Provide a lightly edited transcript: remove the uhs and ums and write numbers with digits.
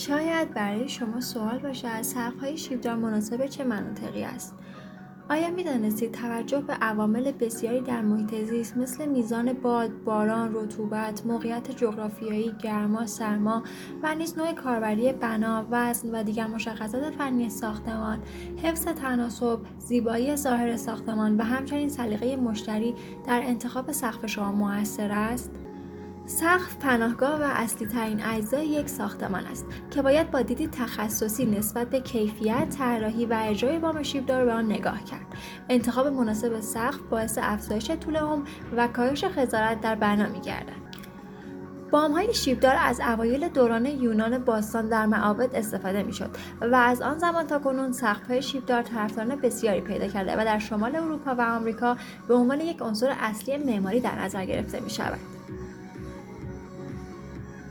شاید برای شما سوال باشد سقف‌های شیبدار مناسب چه مناطقی است؟ آیا می‌دانستید توجه به عوامل بسیاری در محیط زیست مثل میزان باد، باران، رطوبت، موقعیت جغرافیایی، گرما، سرما و نیز نوع کاربری بنا، وزن و دیگر مشخصات فنی ساختمان، حفظ تناسب، زیبایی ظاهر ساختمان و همچنین سلیقه مشتری در انتخاب سقف شما مؤثر است؟ سقف پناهگاه و اصلی ترین اجزای یک ساختمان است که باید با دیدی تخصصی نسبت به کیفیت، طراحی و اجرای بام شیبدار به آن نگاه کرد. انتخاب مناسب سقف باعث افزایش طول عمر و کاهش خسارت در بنا می‌گردد. بام‌های شیبدار از اوایل دوران یونان باستان در معابد استفاده می‌شد و از آن زمان تا کنون سقف‌های شیبدار طرفداران بسیاری پیدا کرده و در شمال اروپا و آمریکا به عنوان یک عنصر اصلی معماری در نظر گرفته می‌شود.